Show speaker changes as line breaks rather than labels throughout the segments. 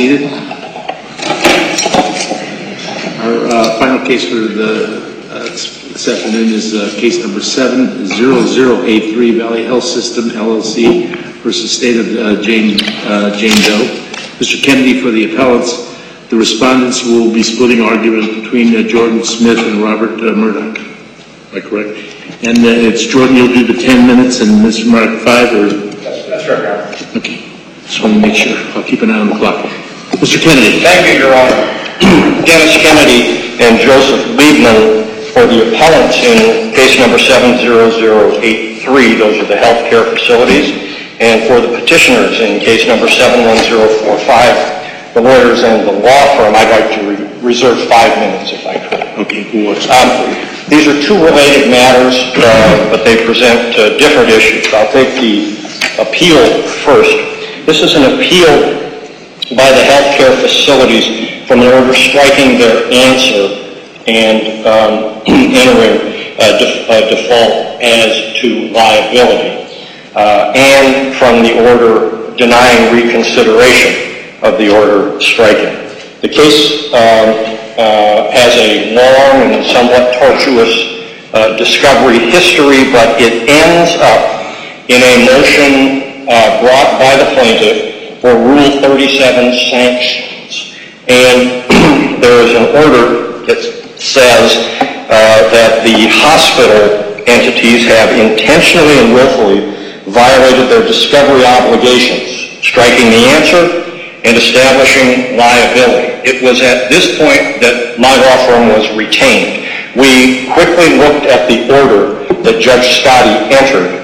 seated. Our final case for this afternoon is case number 70083, Valley Health System, LLC versus State of Jane Doe. Mr. Kennedy for the appellants. The respondents will be splitting argument between Jordan Smith and Robert Murdoch. Am I correct? And it's Jordan, you'll do the 10 minutes, and Mr. Murdoch 5, or?
That's right, Your Honor.
Okay. Just want to make sure. I'll keep an eye on the clock. Mr. Kennedy.
Thank you, Your Honor. Dennis Kennedy and Joseph Liebman for the appellants in case number 70083. Those are the healthcare facilities. And for the petitioners in case number 71045, the lawyers and the law firm, I'd like to reserve 5 minutes if I could.
Okay.
These are two related matters, but they present different issues. I'll take the appeal first. This is an appeal by the healthcare facilities from an order striking their answer and entering a default as to liability, and from the order denying reconsideration of the order striking. The case has a long and somewhat tortuous discovery history, but it ends up in a motion brought by the plaintiff for Rule 37 sanctions. And there is an order that says that the hospital entities have intentionally and willfully violated their discovery obligations, striking the answer and establishing liability. It was at this point that my law firm was retained. We quickly looked at the order that Judge Scotty entered,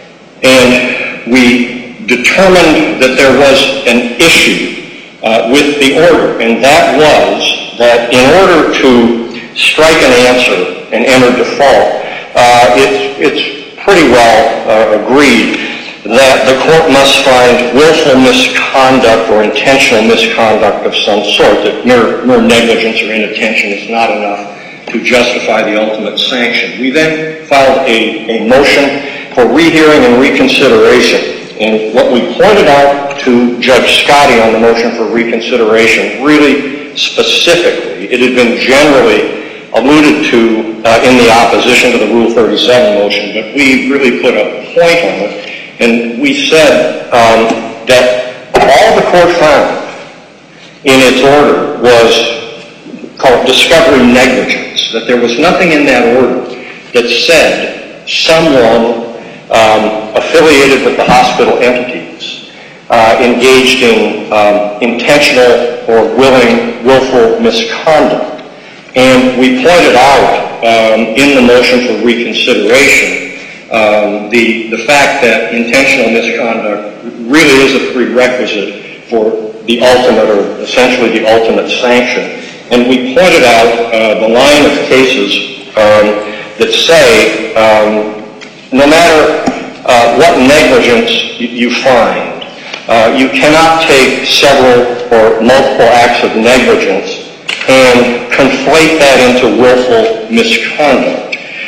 and we determined that there was an issue with the order, and that was that in order to strike an answer and enter default, it's pretty well agreed that the court must find willful misconduct or intentional misconduct of some sort, that mere negligence or inattention is not enough to justify the ultimate sanction. We then filed a motion for rehearing and reconsideration. And what we pointed out to Judge Scotty on the motion for reconsideration, really specifically, it had been generally alluded to in the opposition to the Rule 37 motion, but we really put a point on it. And we said that all the court found in its order was called discovery negligence, that there was nothing in that order that said someone affiliated with the hospital entities engaged in intentional or willful misconduct. And we pointed out in the motion for reconsideration the fact that intentional misconduct really is a prerequisite for the ultimate, or essentially the ultimate sanction. And we pointed out the line of cases that say no matter what negligence you find, you cannot take several or multiple acts of negligence and conflate that into willful misconduct.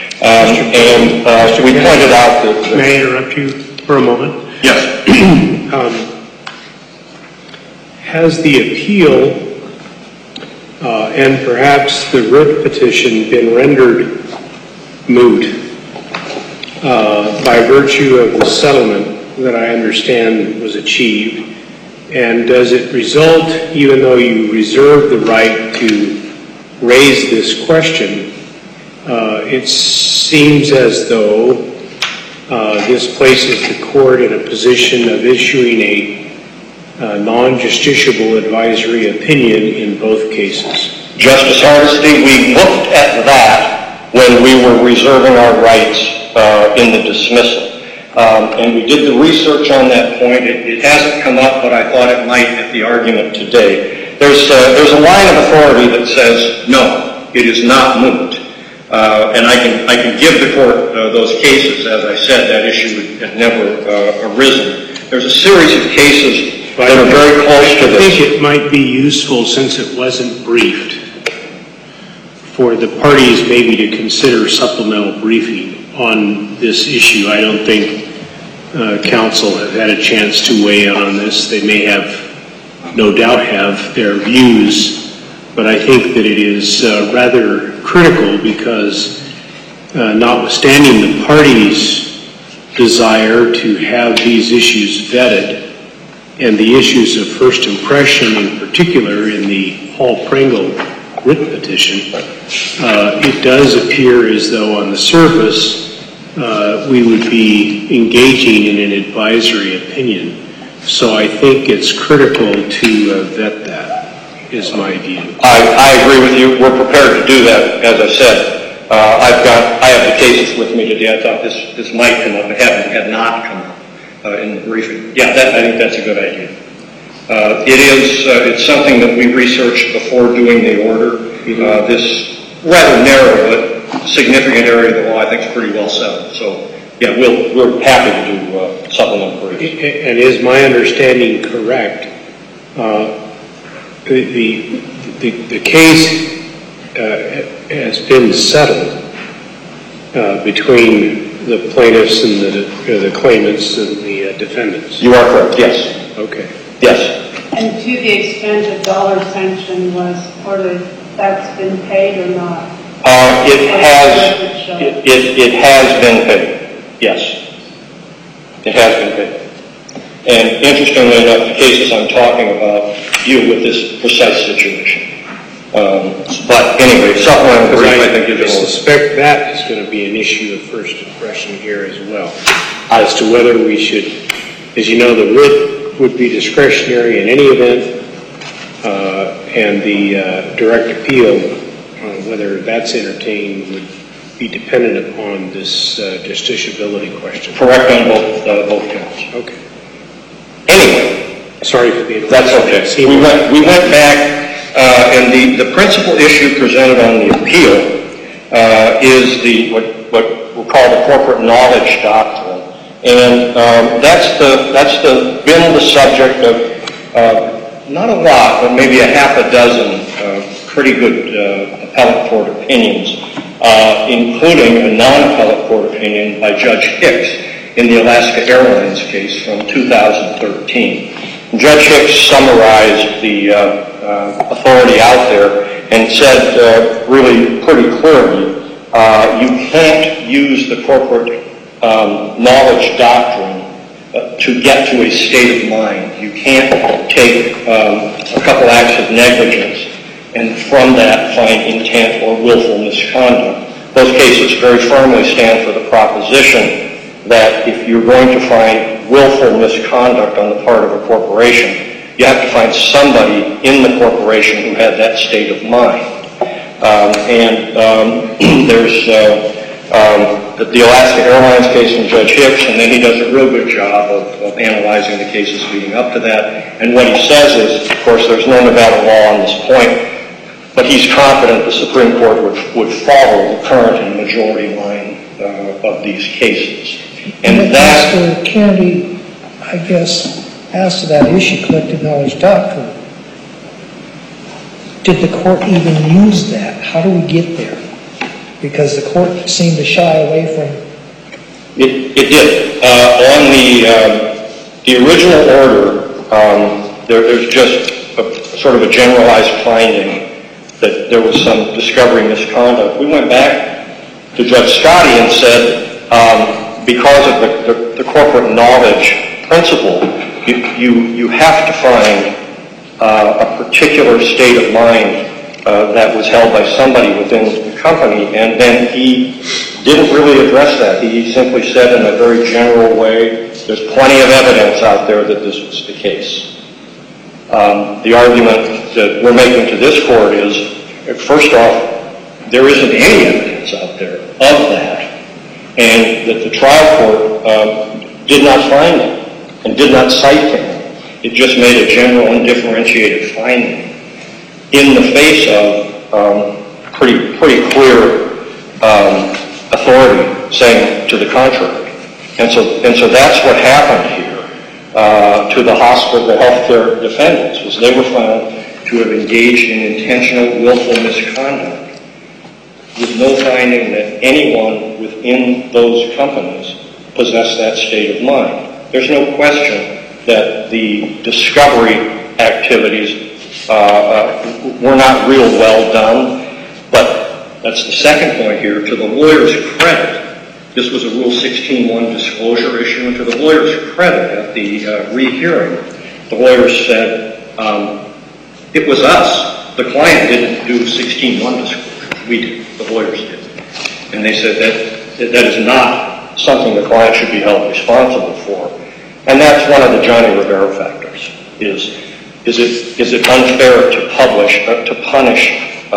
We pointed out that...
May I interrupt you for a moment?
Yes.
Has the appeal and perhaps the writ petition been rendered moot by virtue of the settlement that I understand was achieved? And does it result, even though you reserve the right to raise this question, it seems as though this places the court in a position of issuing a non-justiciable advisory opinion in both cases?
Justice Hardesty, we looked at that when we were reserving our rights in the dismissal. And we did the research on that point. It hasn't come up, but I thought it might at the argument today. There's a line of authority that says, no, it is not moot. And I can give the court those cases. As I said, that issue had never arisen. There's a series of cases that are very close to this.
I think it might be useful, since it wasn't briefed, for the parties maybe to consider supplemental briefing on this issue. I don't think counsel have had a chance to weigh in on this. They may have no doubt have their views, but I think that it is rather critical because notwithstanding the parties' desire to have these issues vetted and the issues of first impression in particular in the Hall-Pringle writ petition, it does appear as though on the surface we would be engaging in an advisory opinion. So I think it's critical to vet that, is my view.
I agree with you. We're prepared to do that, as I said. I have the cases with me today. I thought this might come up. It had not come up in the briefing. Yeah, I think that's a good idea. It's something that we researched before doing the order. This rather narrow but significant area of the law I think is pretty well settled. So, yeah, we're happy to do supplemental briefs.
And is my understanding correct? The case has been settled between the plaintiffs and the claimants and the defendants.
You are correct. Yes.
Okay.
Yes.
And to the extent a dollar sanction was ordered, that's been paid or not?
It has been paid. Yes. It has been paid. And interestingly enough, the cases I'm talking about deal with this precise situation. But anyway, supplemental brief, I think,
I suspect that is going to be an issue of first impression here as well, as to whether we should, as you know, the writ would be discretionary in any event, and the direct appeal, whether that's entertained, would be dependent upon this justiciability question.
Correct on both counts.
Okay.
Anyway,
sorry for the interruption.
That's okay. We went back, and the principal issue presented on the appeal is what we'll call the corporate knowledge doctrine, and that's been the subject of not a lot, but maybe a half a dozen pretty good appellate court opinions, including a non-appellate court opinion by Judge Hicks in the Alaska Airlines case from 2013. Judge Hicks summarized the authority out there and said really pretty clearly, you can't use the corporate knowledge doctrine to get to a state of mind. You can't take a couple acts of negligence and from that find intent or willful misconduct. Those cases very firmly stand for the proposition that if you're going to find willful misconduct on the part of a corporation, you have to find somebody in the corporation who had that state of mind. There's the Alaska Airlines case from Judge Hicks, and then he does a real good job of analyzing the cases leading up to that. And what he says is, of course, there's no Nevada law on this point, but he's confident the Supreme Court would follow the current and majority line of these cases. And that
Mr. Kennedy, I guess, as to that issue, collective knowledge doctrine, did the court even use that? How do we get there? Because the court seemed to shy away from
it did. On the original order, there's just sort of a generalized finding that there was some discovery misconduct. We went back to Judge Scotty and said, because of the corporate knowledge principle, you have to find a particular state of mind that was held by somebody within the company, and then he didn't really address that. He simply said in a very general way, there's plenty of evidence out there that this was the case. The argument that we're making to this court is, first off, there isn't any evidence out there of that, and that the trial court did not find it and did not cite him. It just made a general and differentiated finding in the face of pretty clear authority saying to the contrary. And so that's what happened here to the hospital, the healthcare defendants, was they were found to have engaged in intentional, willful misconduct with no finding that anyone within those companies possessed that state of mind. There's no question that the discovery activities were not real well done. But that's the second point here. To the lawyer's credit, this was a Rule 16.1 disclosure issue, and to the lawyer's credit at the rehearing, the lawyers said, it was us. The client didn't do 16.1 disclosure. We did. The lawyers did. And they said that is not something the client should be held responsible for. And that's one of the Johnny Rivera factors, is it unfair to punish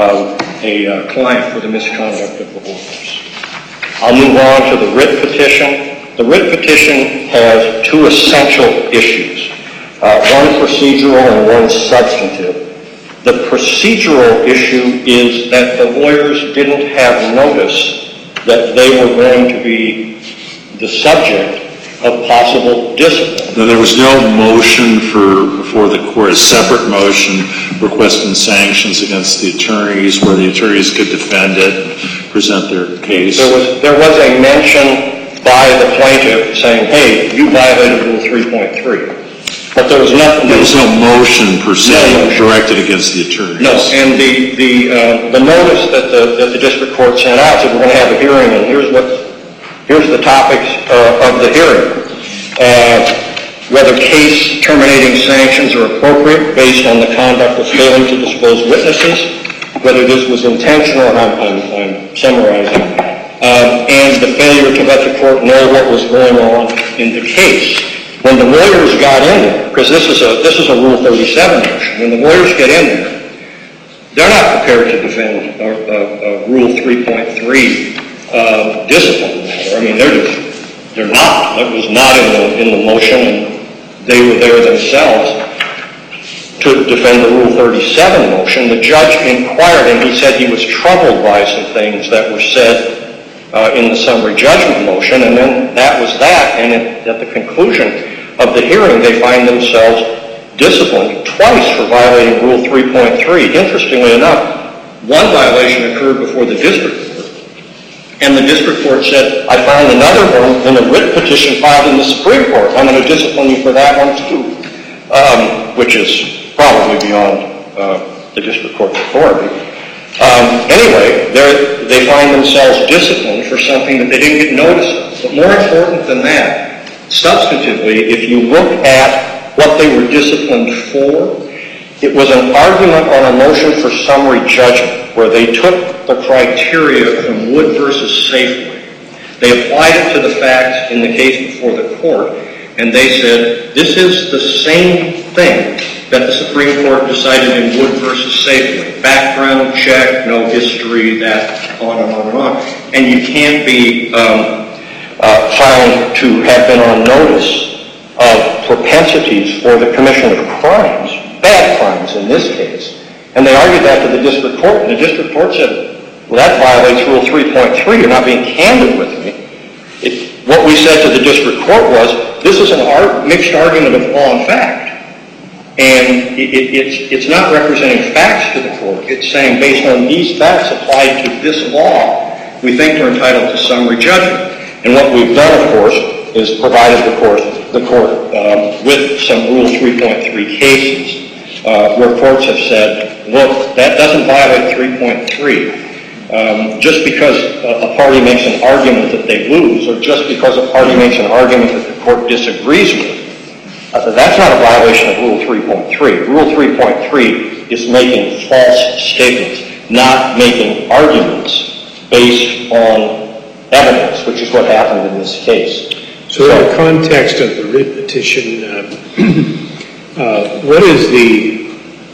a client for the misconduct of the lawyers? I'll move on to the writ petition. The writ petition has two essential issues, one procedural and one substantive. The procedural issue is that the lawyers didn't have notice that they were going to be the subject of possible discipline.
There was no motion before the court, a separate motion requesting sanctions against the attorneys where the attorneys could defend it and present their case.
There was a mention by the plaintiff saying, hey, you violated Rule 3.3. But there was nothing.
There was no motion per se directed against the attorneys.
No, and the notice that the district court sent out said we're going to have a hearing, and here's the topics of the hearing. Whether case terminating sanctions are appropriate based on the conduct of failing to disclose witnesses, whether this was intentional, and I'm summarizing, and the failure to let the court know what was going on in the case. When the lawyers got in there, because this is a Rule 37 motion, when the lawyers get in there, they're not prepared to defend a Rule 3.3 discipline matter. I mean, they're not. It was not in the motion, and they were there themselves to defend the Rule 37 motion. The judge inquired, and he said he was troubled by some things that were said in the summary judgment motion, and then that was that, and at the conclusion of the hearing, they find themselves disciplined twice for violating Rule 3.3. Interestingly enough, one violation occurred before the district court, and the district court said, I found another one in a writ petition filed in the Supreme Court. I'm going to discipline you for that one too, which is probably beyond the district court's authority. Anyway, they find themselves disciplined for something that they didn't get notice of. But more important than that, substantively, if you look at what they were disciplined for, it was an argument on a motion for summary judgment where they took the criteria from Wood versus Safeway. They applied it to the facts in the case before the court, and they said, this is the same thing that the Supreme Court decided in Wood versus Safeway. Background check, no history, that, on and on and on. And you can't be found to have been on notice of propensities for the commission of crimes, bad crimes in this case. And they argued that to the district court, and the district court said, well, that violates Rule 3.3. You're not being candid with me. What we said to the district court was, this is a mixed argument of law and fact. And it's not representing facts to the court. It's saying, based on these facts applied to this law, we think we're entitled to summary judgment. And what we've done, of course, is provided the court with some Rule 3.3 cases where courts have said, look, that doesn't violate 3.3. Just because a party makes an argument that they lose, or just because a party makes an argument that the court disagrees with, that's not a violation of Rule 3.3. Rule 3.3 is making false statements, not making arguments based on evidence, which is what happened in this case.
So in the context of the writ petition, what is the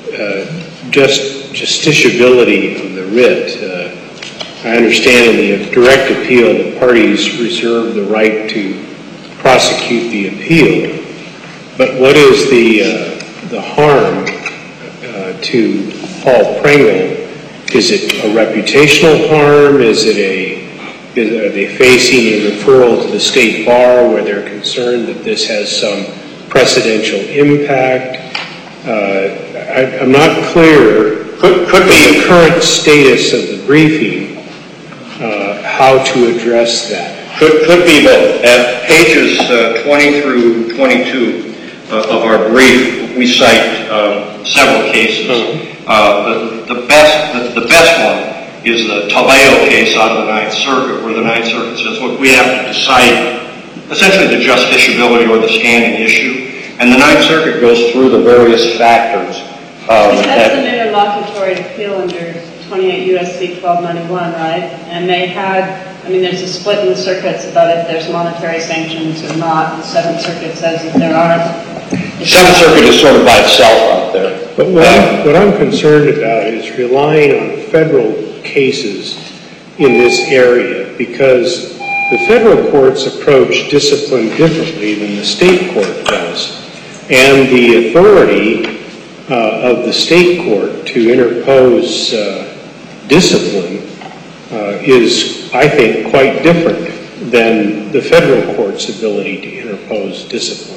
justiciability of the writ? I understand in the direct appeal, the parties reserve the right to prosecute the appeal. But what is the harm to Paul Pringle? Is it a reputational harm? Are they facing a referral to the state bar where they're concerned that this has some precedential impact? I'm not clear. Could be the current status of the briefing, how to address that.
Could be both. At pages 20 through 22 of our brief, we cite several cases. The best one is the Taleo case out of the Ninth Circuit, where the Ninth Circuit says, look, we have to decide essentially the justiciability or the standing issue. And the Ninth Circuit goes through the various factors.
That's an interlocutory appeal under 28 U.S.C. 1291, right? And they had, there's a split in the circuits about if there's monetary sanctions or not. The Seventh Circuit says that there are.
The Seventh Circuit is sort of by itself out there.
But what I'm concerned about is relying on federal cases in this area, because the federal courts approach discipline differently than the state court does. And the authority of the state court to interpose discipline is, I think, quite different than the federal court's ability to interpose discipline.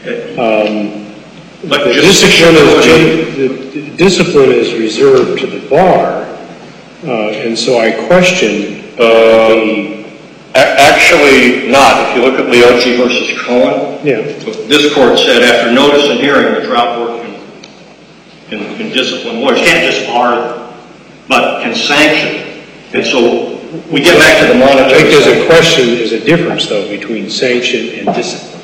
But
discipline is reserved to the bar, and so I question
Actually not. If you look at Leochi versus Cohen, this court said after notice and hearing, the trial court can discipline lawyers. Can't just bar them, but can sanction. And so we get back to the monetary.
I think there's a difference, though, between sanction and discipline.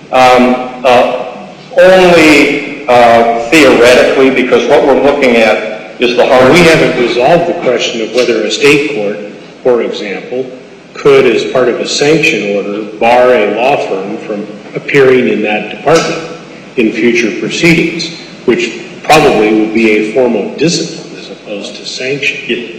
Only theoretically, because what we're looking at is the hard.
We haven't resolved the question of whether a state court, for example, could, as part of a sanction order, bar a law firm from appearing in that department in future proceedings, which probably would be a form of discipline as opposed to sanction.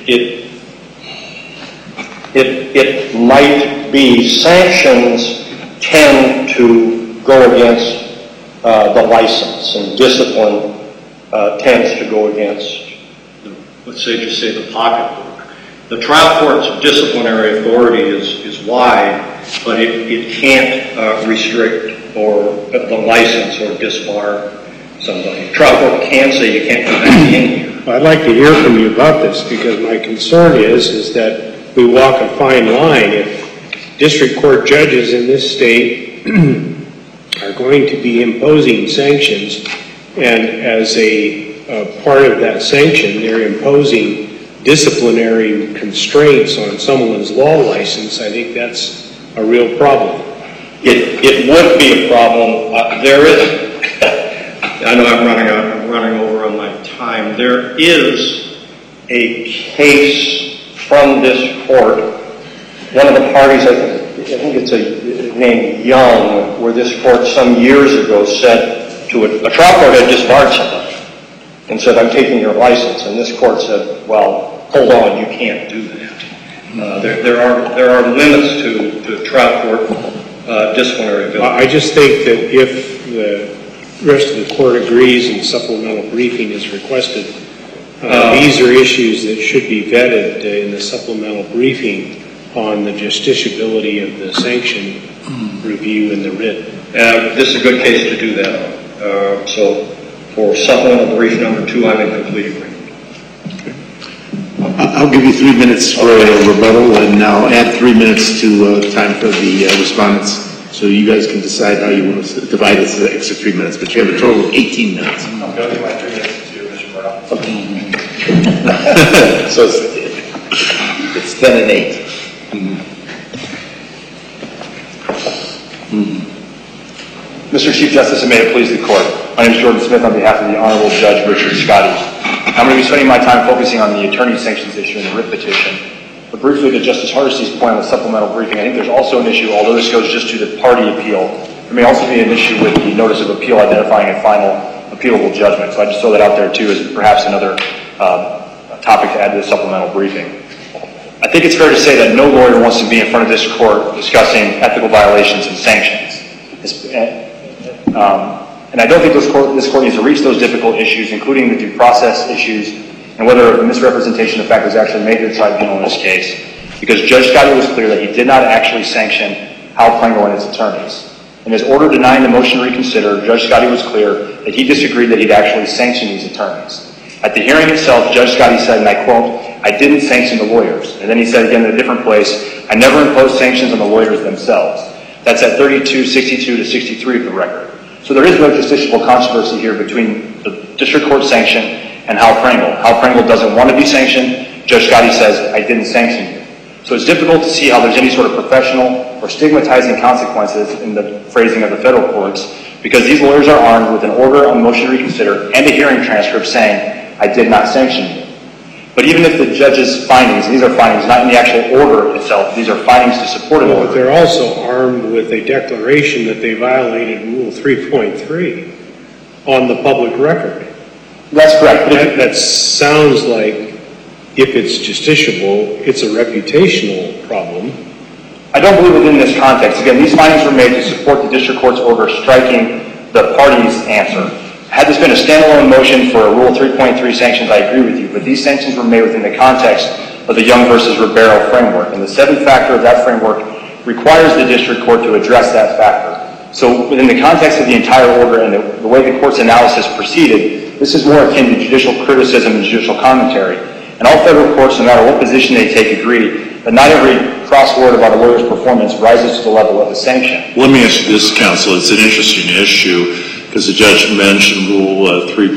It might be. Sanctions tend to go against the license, and discipline tends to go against, let's say, just say the pocketbook. The trial court's disciplinary authority is wide, but it can't restrict or the license or disbar somebody. The trial court can say you can't come back in here.
I'd like to hear from you about this, because my concern is that we walk a fine line. If district court judges in this state are going to be imposing sanctions, and as a part of that sanction, they're imposing disciplinary constraints on someone's law license, I think that's a real problem.
It would be a problem. There is, I know I'm running over on my time. There is a case from this court. One of the parties, I think it's named Young, where this court some years ago said to a trial court had disbarred somebody and said, I'm taking your license. And this court said, well, hold on, you can't do that. There are limits to trial court disciplinary ability.
I just think that if the rest of the court agrees and supplemental briefing is requested, these are issues that should be vetted in the supplemental briefing on the justiciability of the sanction review and the writ.
This is a good case to do that. So for supplemental brief number 2, I'm in complete agreement.
I'll give you 3 minutes for a rebuttal, and I'll add 3 minutes to time for the respondents. So you guys can decide how you want to divide this extra 3 minutes, but you have a total of 18 minutes.
I'm going to give my 3 minutes to Mr. Murdoch.
So it's 10 and 8.
Mr. Chief Justice, and may it please the Court, my name is Jordan Smith on behalf of the Honorable Judge Richard Scotty. I'm going to be spending my time focusing on the attorney sanctions issue in the writ petition. But briefly, to Justice Hardesty's point on the supplemental briefing, I think there's also an issue, although this goes just to the party appeal, there may also be an issue with the notice of appeal identifying a final appealable judgment. So I just throw that out there, too, as perhaps another topic to add to the supplemental briefing. I think it's fair to say that no lawyer wants to be in front of this Court discussing ethical violations and sanctions. And I don't think this Court needs to reach those difficult issues, including the due process issues, and whether a misrepresentation of fact was actually made to the tribunal in this case, because Judge Scotty was clear that he did not actually sanction Hal Pringle and his attorneys. In his order denying the motion to reconsider, Judge Scotty was clear that he disagreed that he'd actually sanctioned these attorneys. At the hearing itself, Judge Scotty said, and I quote, I didn't sanction the lawyers. And then he said again in a different place, I never imposed sanctions on the lawyers themselves. That's at 32, 62 to 63 of the record. So there is no justiciable controversy here between the district court sanction and Hal Pringle. Hal Pringle doesn't want to be sanctioned. Judge Scotti says, I didn't sanction you. So it's difficult to see how there's any sort of professional or stigmatizing consequences in the phrasing of the federal courts, because these lawyers are armed with an order on motion to reconsider and a hearing transcript saying, I did not sanction you. But even if the judge's findings, and these are findings not in the actual order itself, these are findings to support an order.
But they're also armed with a declaration that they violated Rule 3.3 on the public record.
That's correct.
That sounds like, if it's justiciable, it's a reputational problem.
I don't believe within this context. Again, these findings were made to support the district court's order striking the party's answer. Had this been a standalone motion for a Rule 3.3 sanctions, I agree with you, but these sanctions were made within the context of the Young versus Ribeiro framework, and the seventh factor of that framework requires the district court to address that factor. So within the context of the entire order and the way the court's analysis proceeded, this is more akin to judicial criticism and judicial commentary. And all federal courts, no matter what position they take, agree that not every cross word about a lawyer's performance rises to the level of a sanction.
Let me ask you this, counsel. It's an interesting issue because the judge mentioned Rule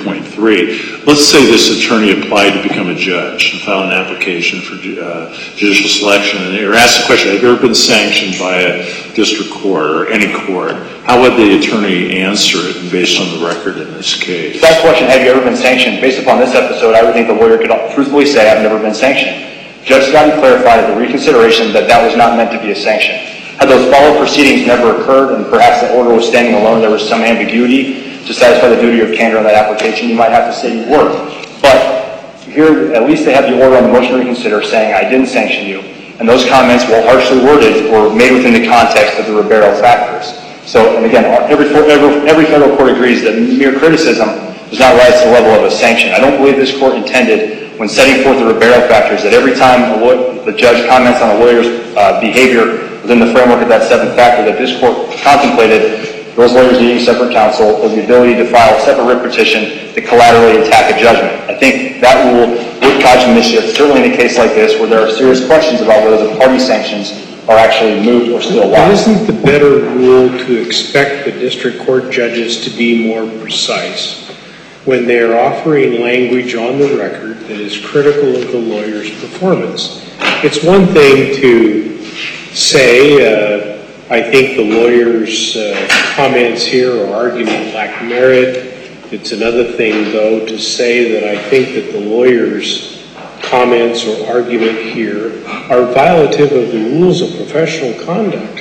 3.3. Let's say this attorney applied to become a judge and filed an application for judicial selection, and they were asked the question, have you ever been sanctioned by a district court or any court? How would the attorney answer it based on the record in this case?
That question, have you ever been sanctioned, based upon this episode, I would think the lawyer could truthfully say, I've never been sanctioned. Judge Scotti clarified at the reconsideration that that was not meant to be a sanction. Had those follow-up proceedings never occurred and perhaps the order was standing alone, there was some ambiguity to satisfy the duty of candor on that application, you might have to say you were. But here, at least they have the order on the motion to reconsider saying, I didn't sanction you. And those comments, while harshly worded, were made within the context of the Ribeiro factors. So, and again, every federal court agrees that mere criticism does not rise to the level of a sanction. I don't believe this court intended, when setting forth the Ribeiro factors, that every time the judge comments on a lawyer's behavior within the framework of that seventh factor, that this court contemplated those lawyers needing separate counsel or the ability to file a separate writ petition to collaterally attack a judgment. I think that rule would cause mischief, certainly in a case like this where there are serious questions about whether the party sanctions are actually moved or still alive.
Isn't the better rule to expect the district court judges to be more precise when they are offering language on the record that is critical of the lawyer's performance? It's one thing to say, I think the lawyer's comments here or argument lack merit. It's another thing, though, to say that I think that the lawyer's comments or argument here are violative of the rules of professional conduct.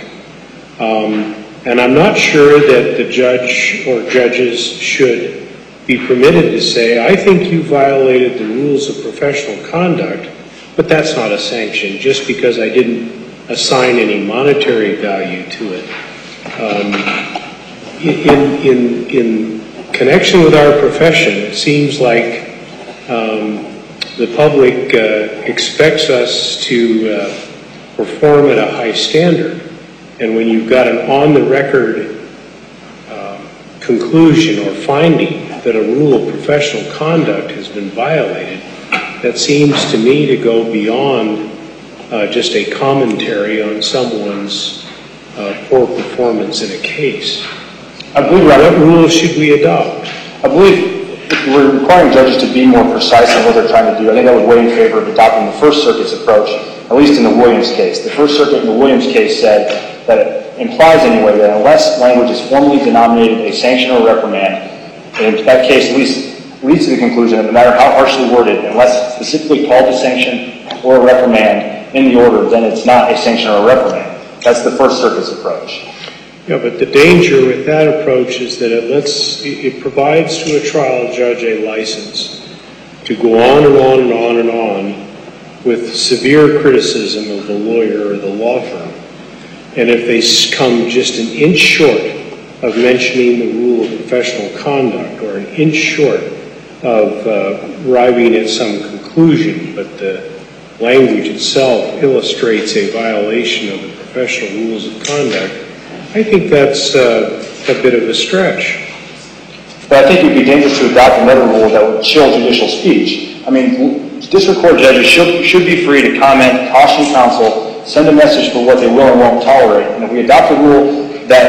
And I'm not sure that the judge or judges should be permitted to say, I think you violated the rules of professional conduct, but that's not a sanction, just because I didn't assign any monetary value to it. In connection with our profession, it seems like the public expects us to perform at a high standard. And when you've got an on-the-record conclusion or finding that a rule of professional conduct has been violated, that seems to me to go beyond just a commentary on someone's poor performance in a case.
I believe
what rules should we adopt?
I believe if we're requiring judges to be more precise in what they're trying to do, I think that would weigh in favor of adopting the First Circuit's approach, at least in the Williams case. The First Circuit in the Williams case said that it implies anyway that unless language is formally denominated a sanction or reprimand, in that case leads to the conclusion that no matter how harshly worded, unless specifically called a sanction or a reprimand in the order, then it's not a sanction or a reprimand. That's the First Circuit's approach.
Yeah, but the danger with that approach is that it provides to a trial judge a license to go on and on and on and on with severe criticism of the lawyer or the law firm. And if they come just an inch short of mentioning the rule of professional conduct or an inch short of arriving at some conclusion, but the language itself illustrates a violation of the professional rules of conduct, I think that's a bit of a stretch.
But I think it would be dangerous to adopt another rule that would chill judicial speech. I mean, district court judges should be free to comment, caution counsel, send a message for what they will and won't tolerate. And if we adopt a rule that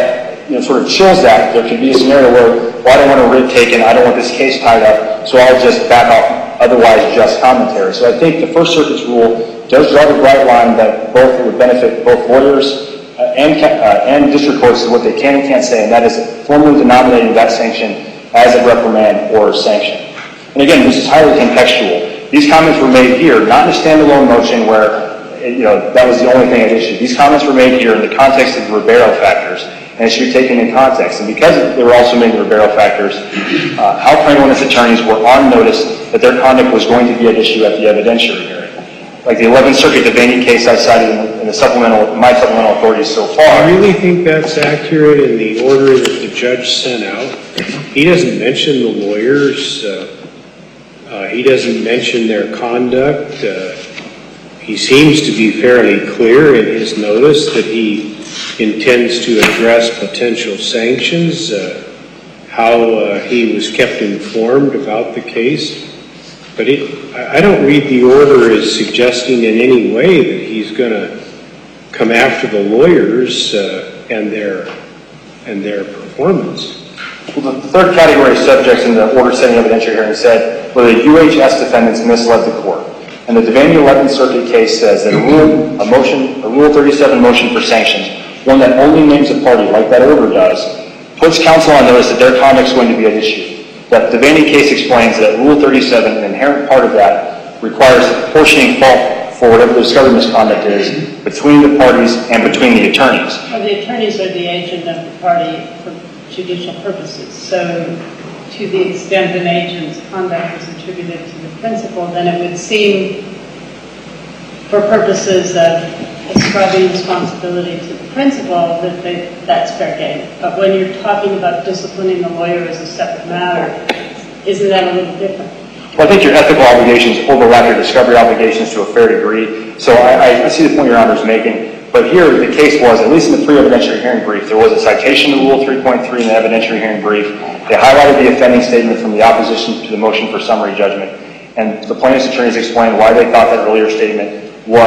sort of chills that. There could be a scenario where, well, I don't want a writ taken, I don't want this case tied up, so I'll just back off otherwise just commentary. So I think the First Circuit's rule does draw the bright line that both would benefit both lawyers and district courts to what they can and can't say, and that is formally denominating that sanction as a reprimand or sanction. And again, this is highly contextual. These comments were made here, not in a standalone motion where that was the only thing at issue. These comments were made here in the context of the Ribeiro factors, and it should be taken in context. And because they were also made in the Ribeiro factors, Hal Pringle and his attorneys were on notice that their conduct was going to be at issue at the evidentiary hearing. Like the 11th Circuit Devaney case I cited in my supplemental authorities so far.
I really think that's accurate in the order that the judge sent out. He doesn't mention the lawyers. He doesn't mention their conduct. He seems to be fairly clear in his notice that he intends to address potential sanctions, how he was kept informed about the case. But I don't read the order as suggesting in any way that he's going to come after the lawyers and their performance.
Well, the third category of subjects in the order setting evidentiary hearing said whether the UHS defendants misled the court. And the Devaney 11th Circuit case says that a Rule 37 motion for sanctions, one that only names a party like that order does, puts counsel on notice that their conduct is going to be at issue. That the Devaney case explains that Rule 37, an inherent part of that, requires apportioning fault for whatever the discovered misconduct is between the parties and between the attorneys.
Well, the attorneys are the agent of the party for judicial purposes. So to the extent an agent's conduct is attributed to the principal, then it would seem, for purposes of ascribing responsibility to the principal, that that's fair game. But when you're talking about disciplining the lawyer as a separate matter, isn't that a little different?
Well, I think your ethical obligations overlap your discovery obligations to a fair degree. So I see the point Your Honor is making. But here the case was, at least in the pre-evidentiary hearing brief, there was a citation to Rule 3.3 in the evidentiary hearing brief. They highlighted the offending statement from the opposition to the motion for summary judgment. And the plaintiff's attorneys explained why they thought that earlier statement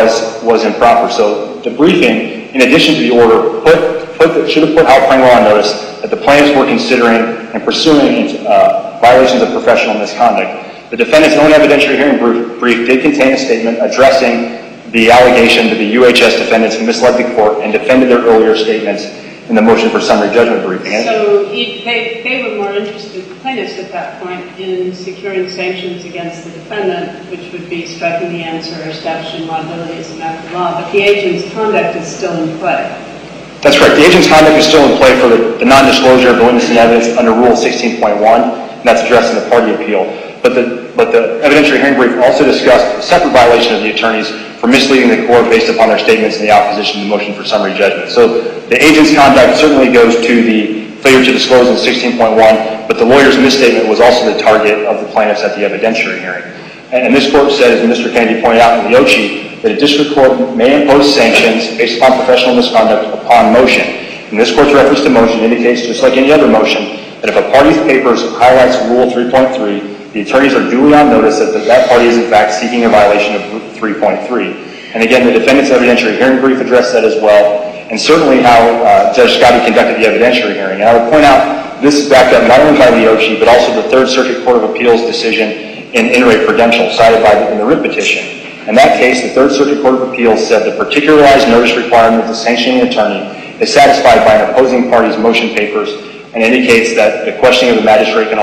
was improper. So the briefing, in addition to the order, should have put Hal Pringle on notice that the plaintiffs were considering and pursuing violations of professional misconduct. The defendant's own evidentiary hearing brief did contain a statement addressing the allegation that the UHS defendants misled the court and defended their earlier statements in the motion for summary judgment briefing.
So they were more interested, the plaintiffs at that point, in securing sanctions against the defendant, which would be striking the answer or establishing liability as a matter of law. But the agent's conduct is still in play. That's
correct. The agent's conduct is still in play for the non-disclosure of the witness and evidence under Rule 16.1, and that's addressed in the party appeal. But the evidentiary hearing brief also discussed a separate violation of the attorneys for misleading the court based upon their statements in the opposition to the motion for summary judgment. So the agent's conduct certainly goes to the failure to disclose in 16.1, but the lawyer's misstatement was also the target of the plaintiffs at the evidentiary hearing. And this court said, as Mr. Kennedy pointed out in the Ochi, that a district court may impose sanctions based upon professional misconduct upon motion. And this court's reference to motion indicates, just like any other motion, that if a party's papers highlights Rule 3.3, the attorneys are duly on notice that that party is in fact seeking a violation of 3.3. And again, the defendant's evidentiary hearing brief addressed that as well, and certainly how Judge Scotty conducted the evidentiary hearing. And I would point out, this is backed up not only by the Ochi, but also the Third Circuit Court of Appeals decision in In Re Prudential, cited in the writ petition. In that case, the Third Circuit Court of Appeals said the particularized notice requirement of the sanctioning attorney is satisfied by an opposing party's motion papers, and indicates that the questioning of the magistrate can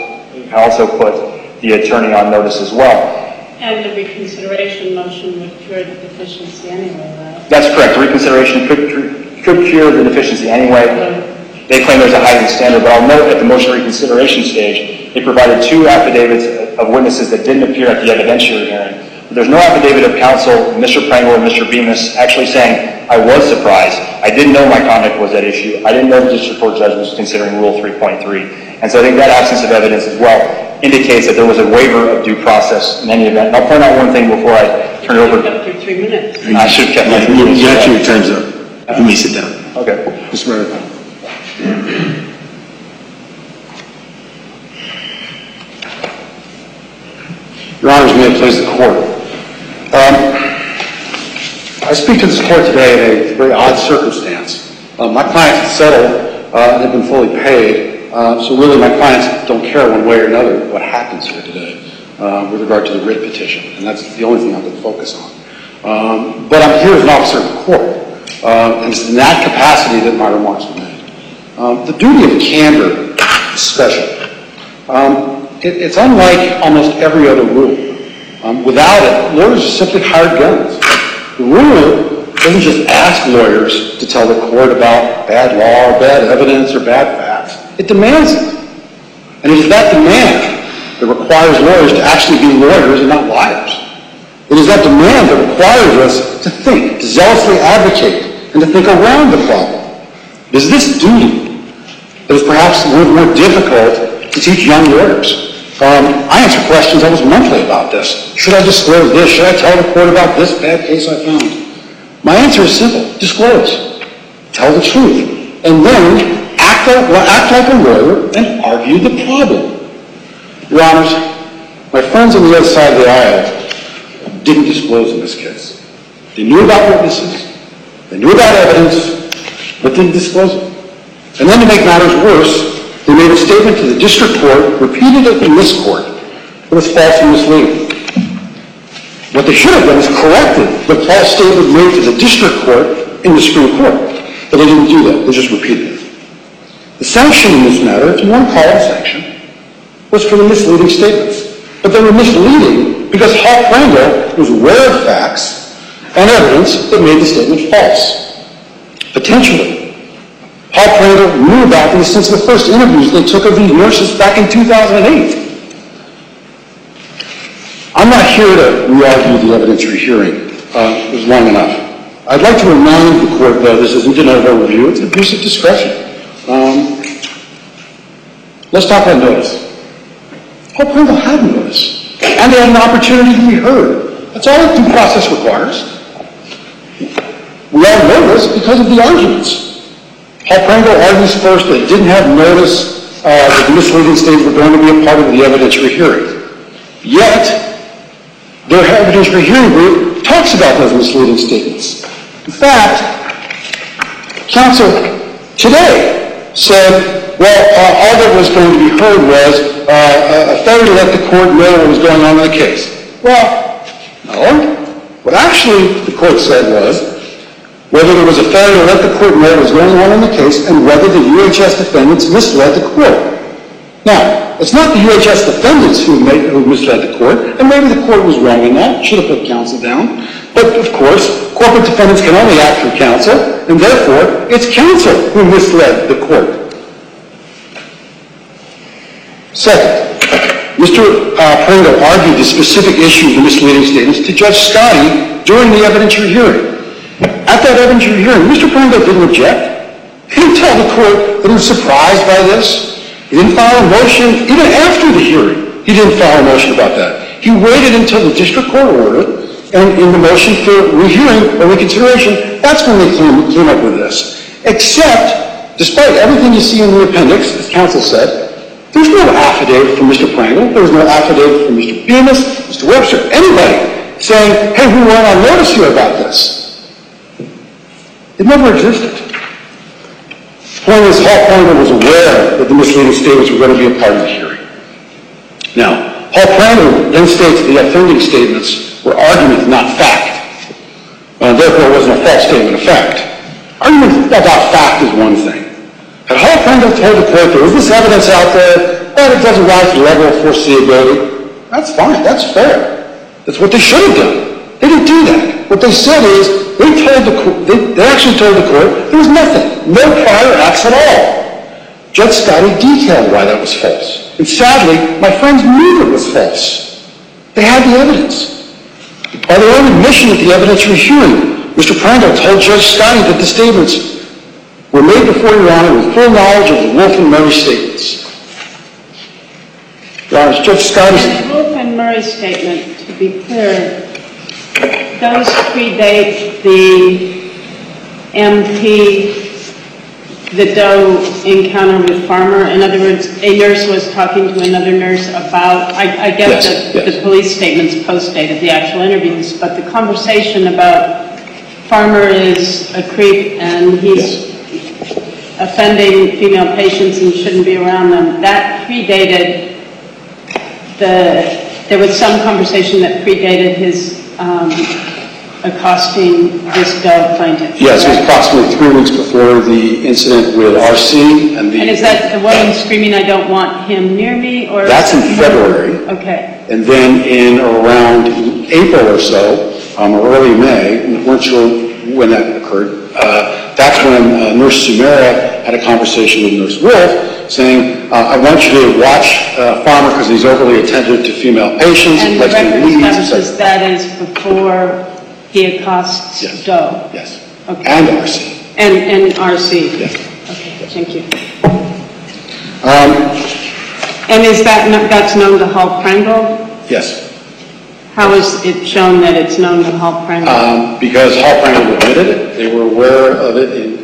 also put the attorney on notice as well.
And the reconsideration motion would cure the deficiency anyway, right?
That's correct. Reconsideration could cure the deficiency anyway. They claim there's a heightened standard, but I'll note at the motion reconsideration stage, they provided 2 affidavits of witnesses that didn't appear at the evidentiary hearing. But there's no affidavit of counsel, Mr. Pringle and Mr. Bemis, actually saying, I was surprised. I didn't know my conduct was at issue. I didn't know the district court judge was considering Rule 3.3. And so I think that absence of evidence as well indicates that there was a waiver of due process in any event. And I'll point out one thing before I turn it over.
You've got your 3 minutes.
I should have kept my 3 minutes.
Your time's up. You may sit down.
Okay.
Mr. Meredith.
Your Honors, may it please the Court. I speak to this Court today in a very odd circumstance. My client settled and have been fully paid. So really my clients don't care one way or another what happens here today with regard to the writ petition, and that's the only thing I'm going to focus on. But I'm here as an officer of the court, and it's in that capacity that my remarks were made. The duty of candor is special. It's unlike almost every other rule. Without it, lawyers are simply hired guns. The rule doesn't just ask lawyers to tell the court about bad law or bad evidence or bad facts. It demands it. And it is that demand that requires lawyers to actually be lawyers and not liars. It is that demand that requires us to think, to zealously advocate, and to think around the problem. It is this duty that is perhaps more difficult to teach young lawyers. I answer questions almost monthly about this. Should I disclose this? Should I tell the court about this bad case I found? My answer is simple. Disclose. Tell the truth. And then act like a lawyer and argue the problem. Your Honors, my friends on the other side of the aisle didn't disclose in this case. They knew about witnesses. They knew about evidence, but didn't disclose it. And then to make matters worse, they made a statement to the district court, repeated it in this court, that was false and misleading. What they should have done is corrected the false statement made to the district court in the Supreme Court. But they didn't do that. They just repeated it. The sanction in this matter, if you want to call it a sanction, was for the misleading statements. But they were misleading because Hall Prango was aware of facts and evidence that made the statement false. Potentially. Hall Prango knew about these since the first interviews they took of these nurses back in 2008. I'm not here to re-argue the evidentiary hearing. It was long enough. I'd like to remind the court, though, this isn't an overview, it's an abuse of discretion. Let's talk about notice. Hall Prango had notice, and they had an opportunity to be heard. That's all that due process requires. We all know this because of the arguments. Hall Prango argues first that it didn't have notice that the misleading statements were going to be a part of the evidentiary hearing. Yet, their evidentiary hearing group talks about those misleading statements. In fact, counsel today said, well, all that was going to be heard was a failure to let the court know what was going on in the case. Well, no. What actually the court said was whether there was a failure to let the court know what was going on in the case and whether the UHS defendants misled the court. Now, it's not the UHS defendants who misled the court, and maybe the court was wrong in that, should have put counsel down. But, of course, corporate defendants can only act through counsel, and therefore, it's counsel who misled the court. Second, Mr. Prango argued the specific issue of the misleading statements to Judge Scotty during the evidentiary hearing. At that evidentiary hearing, Mr. Prango didn't object. He didn't tell the court that he was surprised by this. He didn't file a motion, even after the hearing. He didn't file a motion about that. He waited until the district court ordered, and in the motion for rehearing or reconsideration, that's when they came up with this. Except, despite everything you see in the appendix, as counsel said, there's no affidavit from Mr. Prango. There was no affidavit from Mr. Bemis, Mr. Webster, anybody saying, hey, we weren't on notice here about this. It never existed. The point is, Hall Prango was aware that the misleading statements were going to be a part of the hearing. Now, Hall Prango then states that the offending statements were arguments, not fact. And therefore, it wasn't a false statement of fact. Argument about fact is one thing. Had Hall Prango told the court there was this evidence out there, but it doesn't rise to the level of foreseeability, that's fine, that's fair. That's what they should have done. They didn't do that. What they said is, they actually told the court there was nothing, no prior acts at all. Judge Scotty detailed why that was false. And sadly, my friends knew it was false. They had the evidence. By their own admission at the evidentiary hearing, Mr. Prango told Judge Scotty that the statements were made before Your Honor with full knowledge of the Wolf and Murray statements. Your Honor, Judge Scotty...
The Wolf and Murray statement, to be clear, those predate the MP, the Doe encounter with Farmer. In other words, a nurse was talking to another nurse about, I guess the police statements post-dated the actual interviews, but the conversation about Farmer is a creep and he's offending female patients and shouldn't be around them, that predated there was some conversation that predated his accosting this Doe plaintiff.
Yes, it was approximately 3 weeks before the incident with RC. And
is that the woman screaming, "I don't want him near me"? Or
that's in February.
Okay.
And then in around April or so, or early May, we weren't sure when that occurred, that's when Nurse Sumera had a conversation with Nurse Wolf saying, I want you to watch Farmer because he's overly attentive to female patients.
And the record establishes that is before he accosts Doe?
Yes.
Okay.
And RC.
And RC?
Yes.
Okay, thank you. And is that's known to Hall Pringle?
Yes.
How is it shown that it's known to Hall Pringle?
Because Hall Pringle admitted it. They were aware of it in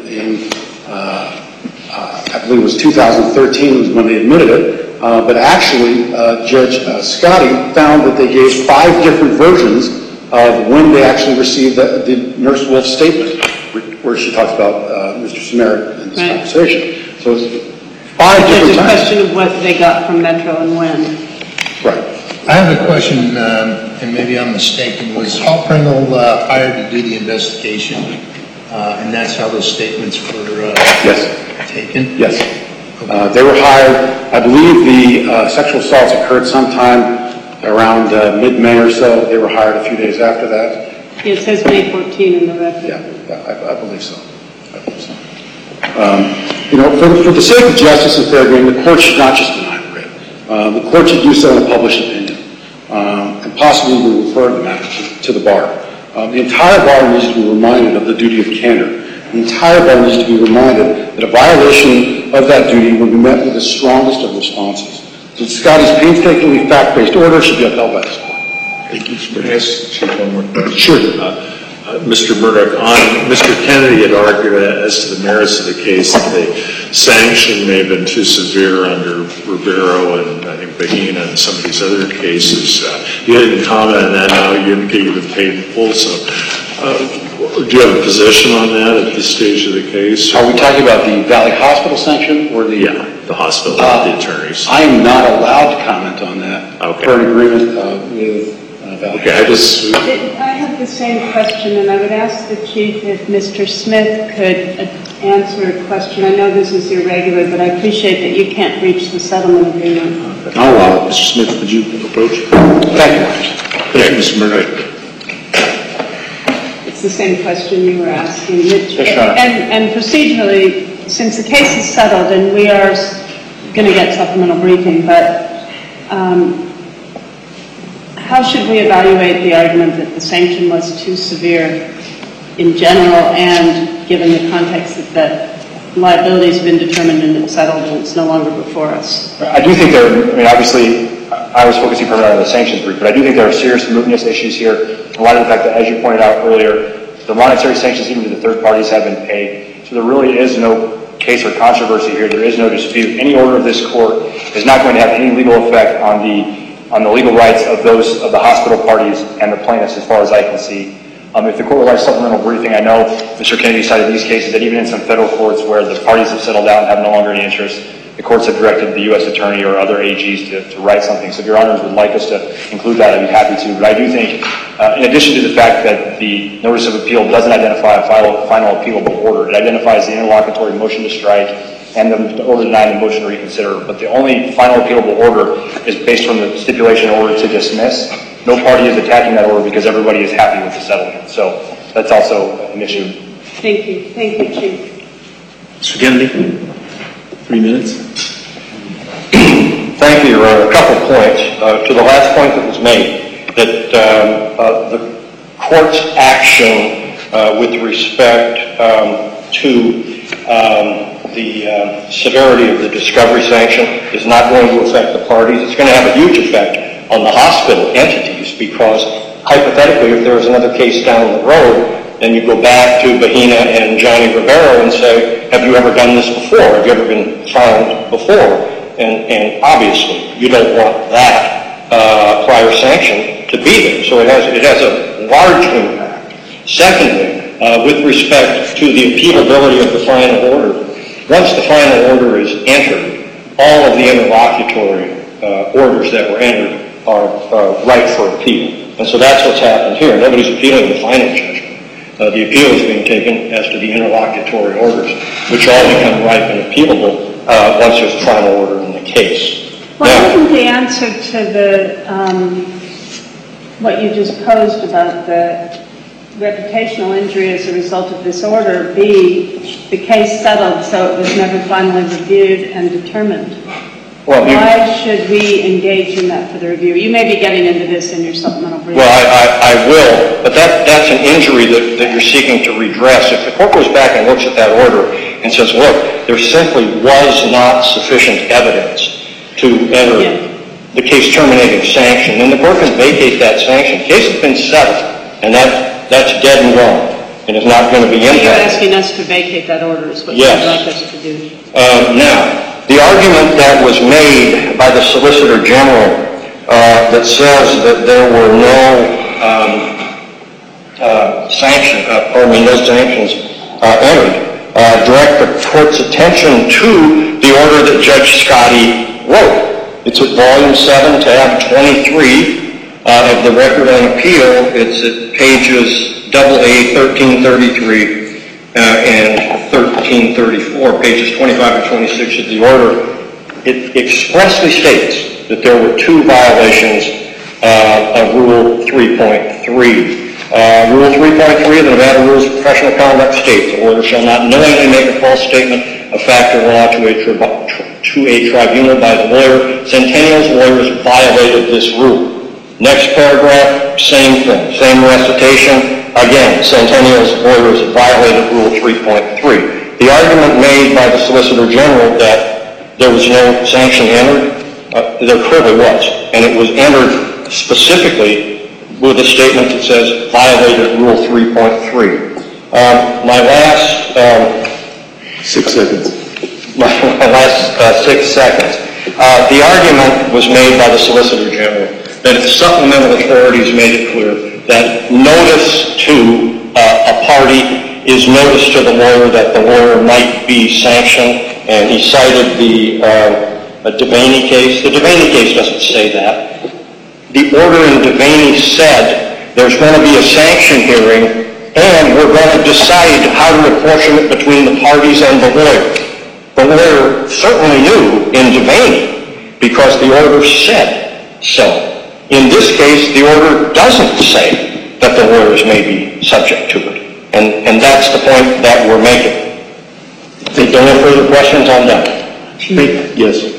I believe it was 2013 was when they admitted it. But actually, Judge Scotti found that they gave 5 different versions of when they actually received the Nurse Wolf statement, where she talks about Mr. Sumera in this conversation. So it's 5 different times.
There's a question of what they got from Metro and when.
Right.
I have a question, and maybe I'm mistaken. Was Hall Pringle hired to do the investigation, and that's how those statements were taken?
Yes. They were hired. I believe the sexual assaults occurred sometime around mid-May or so. They were hired a few days after that.
It says May 14 in the record.
Yeah, I believe so. For the sake of justice and fair game, the court should not just deny the writ. The court should do so in a published opinion, and possibly even refer the matter to the bar. The entire bar needs to be reminded of the duty of candor. The entire bar needs to be reminded that a violation of that duty would be met with the strongest of responses. So Scotty's painstakingly fact-based order should be upheld by this court.
Thank you, Mr. Can I ask Chief one more question?
Sure.
Mr. Murdoch, Mr. Kennedy had argued as to the merits of the case that the sanction may have been too severe under Rivero and I think Bahena and some of these other cases. You didn't comment on that. Now you indicate you've been paid in full. So do you have a position on that at this stage of the case?
Are we talking about the Valley Hospital sanction or the...
Yeah, the hospital, the attorneys.
I am not allowed to comment on that for an agreement with Valley.
Okay,
I have the same question, and I would ask the Chief if Mr. Smith could answer a question. I know this is irregular, but I appreciate that you can't reach the settlement agreement.
I'll allow it. Mr. Smith, would you approach?
Thank you.
Thank you, Mr. Murdoch.
It's the same question you were asking. And procedurally, since the case is settled, and we are going to get supplemental briefing, but how should we evaluate the argument that the sanction was too severe in general and given the context that liability has been determined and it's settled and it's no longer before us?
I do think obviously, I was focusing primarily on the sanctions brief, but I do think there are serious mootness issues here. In light of the fact that, as you pointed out earlier, the monetary sanctions even to the third parties have been paid. So there really is no case or controversy here. There is no dispute. Any order of this court is not going to have any legal effect on the legal rights of the hospital parties and the plaintiffs, as far as I can see. If the court would like supplemental briefing, I know Mr. Kennedy cited these cases that even in some federal courts where the parties have settled out and have no longer any interest, the courts have directed the U.S. Attorney or other AGs to write something. So if Your Honors would like us to include that, I'd be happy to. But I do think, in addition to the fact that the notice of appeal doesn't identify a final appealable order, it identifies the interlocutory motion to strike and the order denying the motion to reconsider. But the only final appealable order is based on the stipulation order to dismiss. No party is attacking that order because everybody is happy with the settlement. So that's also an issue.
Thank you. Thank you, Chief.
Mr. Kennedy, 3 minutes.
Thank you, Your Honor. A couple points. To the last point that was made, that the court's action with respect to the severity of the discovery sanction is not going to affect the parties. It's going to have a huge effect on the hospital entities because, hypothetically, if there was another case down the road, then you go back to Bahena and Johnny Rivero and say, have you ever done this before? Have you ever been found before? And obviously, you don't want that prior sanction to be there. So it has a large impact. Secondly, with respect to the appealability of the final order, once the final order is entered, all of the interlocutory orders that were entered are ripe for appeal. And so that's what's happened here. Nobody's appealing the final judgment. The appeal is being taken as to the interlocutory orders, which all become ripe and appealable once there's a final order in the case.
Well, isn't the answer to the what you just posed about the reputational injury as a result of this order be the case settled so it was never finally reviewed and determined?
Well,
why should we engage in that for the review? You may be getting into this in your supplemental brief.
Well, I will, but that's an injury that you're seeking to redress. If the court goes back and looks at that order and says, look, there simply was not sufficient evidence to enter the case terminating sanction, then the court can vacate that sanction. The case has been settled, and that's dead and gone, and is not going to be impacted.
You're asking us to vacate that order is what you'd like us to do.
Now, the argument that was made by the Solicitor General that says that there were no sanctions entered direct the court's attention to the order that Judge Scotty wrote. It's at Volume 7, tab 23 of the Record on Appeal. It's at pages AA 1333 and 1334, pages 25 and 26 of the order. It expressly states that there were two violations of Rule 3.3. Rule 3.3 of the Nevada Rules of Professional Conduct states, the order shall not knowingly make a false statement of fact or law to a tribunal by the lawyer. Centennial's lawyers violated this rule. Next paragraph, same thing, same recitation. Again, Centennial's lawyers violated Rule 3.3. The argument made by the Solicitor General that there was no sanction entered, there clearly was. And it was entered specifically with a statement that says violated Rule 3.3. My last
6 seconds.
My last 6 seconds. The argument was made by the Solicitor General that if supplemental authorities made it clear that notice to a party is notice to the lawyer that the lawyer might be sanctioned, and he cited the Devaney case. The Devaney case doesn't say that. The order in Devaney said there's going to be a sanction hearing and we're going to decide how to apportion it between the parties and the lawyer. The lawyer certainly knew in Devaney because the order said so. In this case, the order doesn't say that the lawyers may be subject to it. And that's the point that we're making. If there are no further questions, I'm done.
Yes.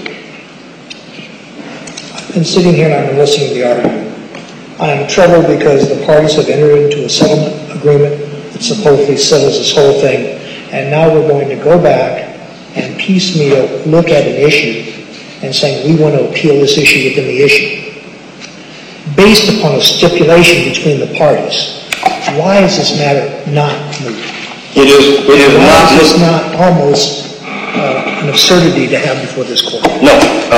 I've been sitting here and I've been listening to the argument. I am troubled because the parties have entered into a settlement agreement that supposedly settles this whole thing, and now we're going to go back and piecemeal look at an issue and saying we want to appeal this issue within the issue. Based upon a stipulation between the parties, why is this matter not moved?
It is not.
It's not almost an absurdity to have before this court.
No.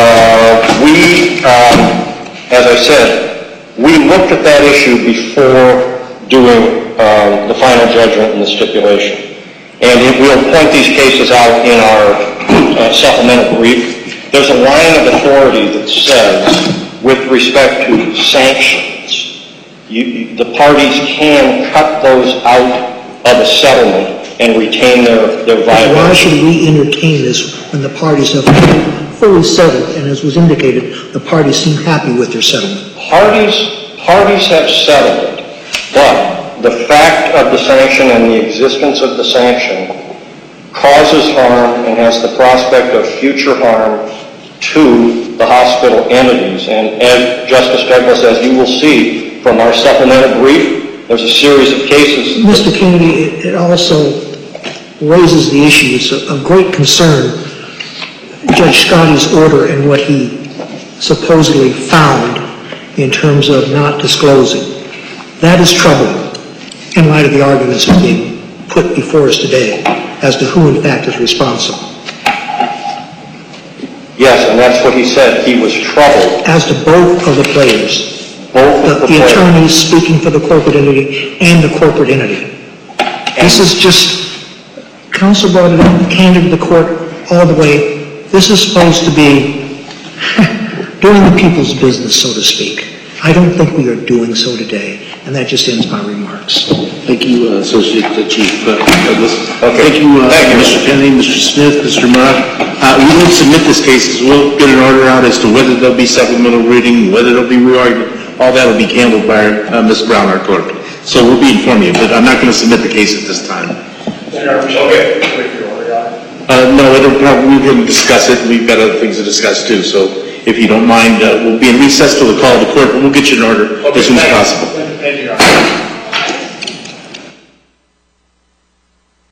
As I said, we looked at that issue before doing the final judgment and the stipulation. And we'll point these cases out in our supplemental brief. There's a line of authority that says, with respect to sanctions, the parties can cut those out of a settlement and retain their violation.
Why should we entertain this when the parties have fully settled, and as was indicated, the parties seem happy with their settlement?
Parties have settled it, but the fact of the sanction and the existence of the sanction causes harm and has the prospect of future harm to the hospital entities. And as Justice Douglas, as you will see from our supplemental brief, there's a series of cases.
Mr. Kennedy, it also raises the issue. It's of great concern, Judge Scotty's order and what he supposedly found in terms of not disclosing. That is troubling in light of the arguments that are being put before us today as to who in fact is responsible.
Yes, and that's what he said. He was troubled.
As to both of the players. The attorneys speaking for the corporate entity and the corporate entity. This is just, counsel brought it up, candid to the court. all the way. This is supposed to be doing the people's business, so to speak. I don't think we are doing so today, and that just ends my remarks.
Thank you, Associate Chief Douglas. Thank you, Mr. Kennedy, Mr. Smith, Mr. Murrah. We will submit this case, because we'll get an order out as to whether there'll be supplemental reading, whether there'll be re-argument. All that will be handled by Ms. Brown, our clerk. So we'll be informing you, but I'm not going to submit the case at this time.
Okay.
No, we can discuss it. We've got other things to discuss too. So if you don't mind, we'll be in recess till the call of the court, and we'll get you an order as soon as possible.